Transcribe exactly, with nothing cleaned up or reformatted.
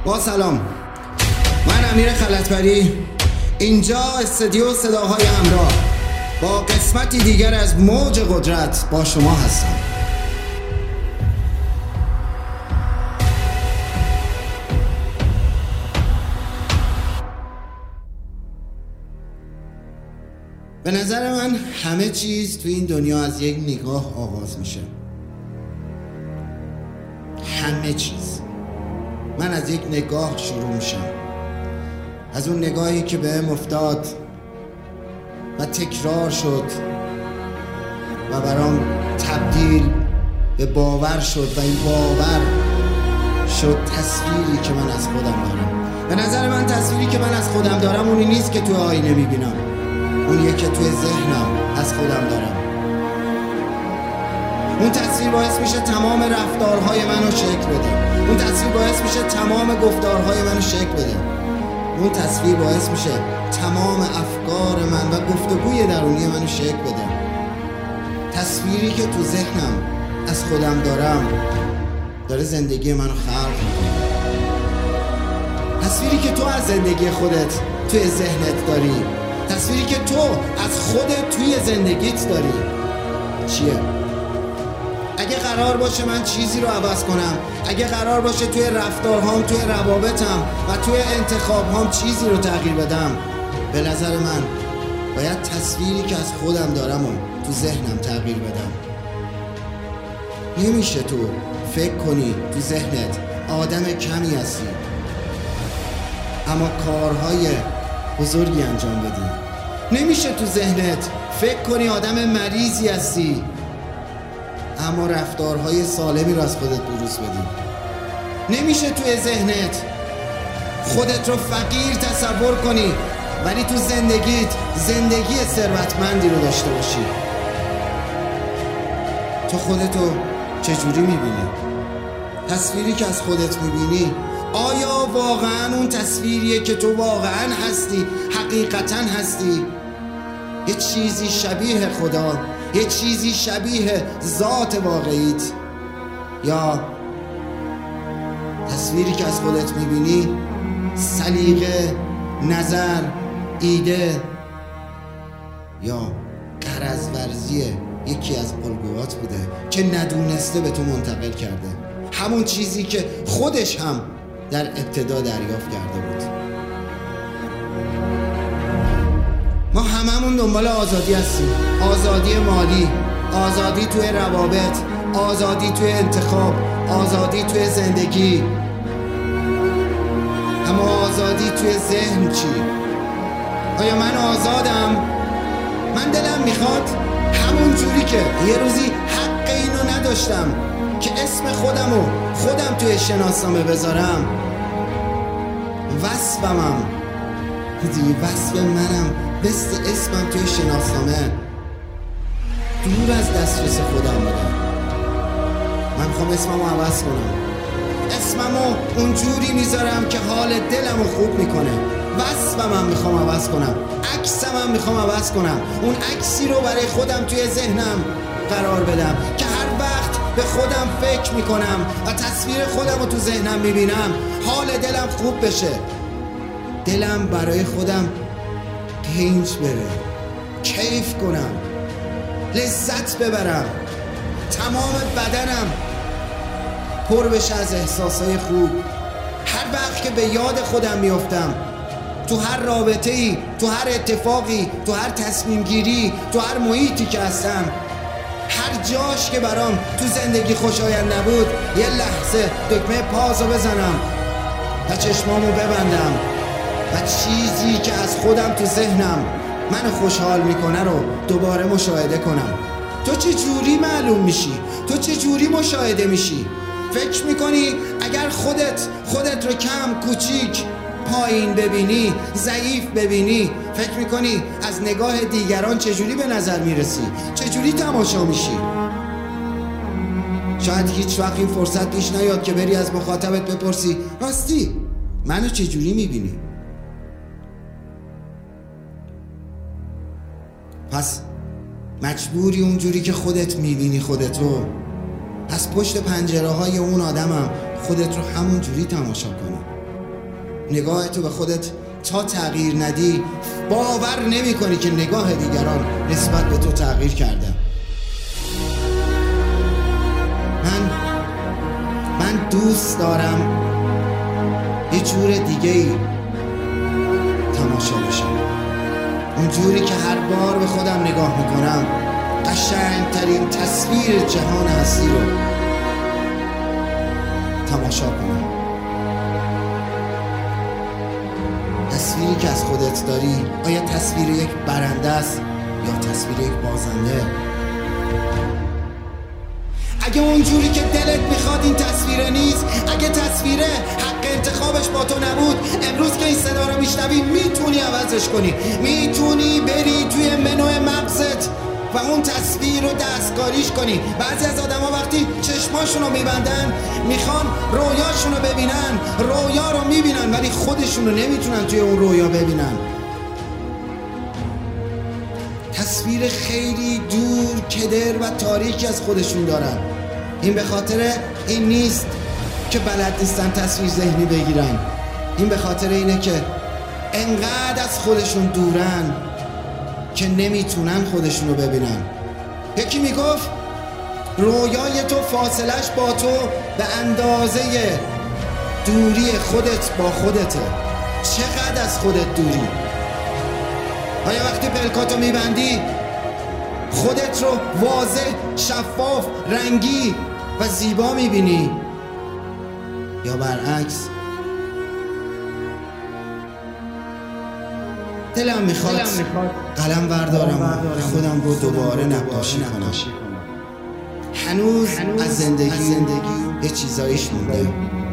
با سلام، من امیر خلطبری، اینجا استودیو صداهای همراه با قسمتی دیگر از موج قدرت با شما هستم. به نظر من همه چیز تو این دنیا از یک نگاه آغاز میشه. همه چیز من از یک نگاه شروع میشم، از اون نگاهی که بهم افتاد و تکرار شد و برام تبدیل به باور شد و این باور شد تصویری که من از خودم دارم. به نظر من تصویری که من از خودم دارم اونی نیست که تو آینه میبینم، اونیه که توی ذهنم از خودم دارم. اون تصویر باعث میشه تمام رفتارهای منو شکل بده، اون تصویر باعث میشه تمام گفتارهای منو شکل بده، اون تصویر باعث میشه تمام افکار من و گفتگوی درونی منو شکل بده. تصویری که تو ذهنم از خودم دارم داره زندگی منو خلق میکنه. تصویری که تو از زندگی خودت توی ذهنت داری، تصویری که تو از خودت توی زندگیت داری چیه؟ اگه قرار باشه من چیزی رو عوض کنم، اگه قرار باشه توی رفتارهام، توی روابطم و توی انتخابهام چیزی رو تغییر بدم، به نظر من باید تصویری که از خودم دارم و تو ذهنم تغییر بدم. نمیشه تو فکر کنی تو ذهنت آدم کمی هستی اما کارهای بزرگی انجام بدی. نمیشه تو ذهنت فکر کنی آدم مریضی هستی اما رفتارهای سالمی رو از خودت بروز بدی. نمیشه توی ذهنت خودت رو فقیر تصور کنی ولی تو زندگیت زندگی ثروتمندی رو داشته باشی. تو خودتو چجوری میبینی؟ تصویری که از خودت میبینی آیا واقعا اون تصویریه که تو واقعا هستی، حقیقتا هستی؟ یه چیزی شبیه خدا، یه چیزی شبیه ذات واقعیت، یا تصویری که از خودت میبینی سلیقه، نظر، ایده یا غرض ورزی یکی از الگوات بوده که ندونسته به تو منتقل کرده همون چیزی که خودش هم در ابتدا دریافت کرده بود. ما هممون دنبال آزادی هستیم، آزادی مالی، آزادی توی روابط، آزادی توی انتخاب، آزادی توی زندگی. اما آزادی توی ذهن چی؟ آیا من آزادم؟ من دلم میخواد همون جوری که یه روزی حق اینو نداشتم که اسم خودمو خودم توی شناسنامه بذارم، وصفمم دیدی وصف منم بست اسمم توی شناسنامه دور از دسترس خودم بودم. من میخوام اسممو عوض کنم، اسممو اونجوری میذارم که حال دلمو خوب میکنه. وصفمم میخوام عوض کنم، عکسمم میخوام عوض کنم، اون عکسی رو برای خودم توی ذهنم قرار بدم که هر وقت به خودم فکر میکنم و تصویر خودم رو تو ذهنم میبینم حال دلم خوب بشه، دلم برای خودم قنج بره، کیف کنم، لذت ببرم، تمام بدنم پر بشه از احساسای خوب. هر وقت که به یاد خودم میافتم تو هر رابطه ای، تو هر اتفاقی، تو هر تصمیم گیری، تو هر محیطی که هستم، هر جاش که برام تو زندگی خوشایند نبود، یه لحظه دکمه پازو بزنم و چشمامو ببندم و چیزی که از خودم تو ذهنم منو خوشحال میکنه رو دوباره مشاهده کنم. تو چه جوری معلوم میشی؟ تو چه جوری مشاهده میشی؟ فکر میکنی اگر خودت خودت رو کم، کوچیک، پایین ببینی، ضعیف ببینی، فکر میکنی از نگاه دیگران چجوری به نظر میرسی؟ چجوری تماشا میشی؟ شاید هیچ وقت این فرصت پیش نیاد که بری از مخاطبت بپرسی راستی منو چجوری میبینی؟ پس مجبوری اونجوری که خودت میبینی خودت رو از پشت پنجره های اون آدمم خودت رو همون جوری تماشا کنی. نگاه تو به خودت تا تغییر ندی باور نمی کنی که نگاه دیگران نسبت به تو تغییر کرده. من من دوست دارم یه جور دیگه ای تماشا بشم، اون جوری که هر بار به خودم نگاه میکنم قشنگترین تصویر جهان هستی رو تماشا کنم. تصویری که از خودت داری آیا تصویر یک برنده است یا تصویر یک بازنده؟ اگه اونجوری که دلت میخواد این تصویره نیست، اگه تصویره حق انتخابش با تو نبود، امروز که این صدا رو میشنوی میتونی عوضش کنی. میتونی بری توی منو مغزت و اون تصویر رو دستکاریش کنی. بعضی از آدم ها وقتی چشماشون رو میبندن میخوان رویاشون رو ببینن، رویا رو میبینن ولی خودشون رو نمیتونن توی اون رویا ببینن. تصویر خیلی دور، کدر و تاریکی از خودشون دارن. این به خاطر این نیست که بلد نیستن تصویر ذهنی بگیرن، این به خاطر اینه که انقدر از خودشون دورن که نمیتونن خودشونو ببینن. یکی میگفت رویای تو فاصلش با تو به اندازه دوری خودت با خودته. چقدر از خودت دوری؟ آیا وقتی پلکاتو میبندی خودت رو واضح، شفاف، رنگی و زیبا میبینی یا برعکس؟ دلم میخواد قلم بردارم خودم رو دوباره نقاشی کنم. هنوز از زندگی یه چیزایش مونده.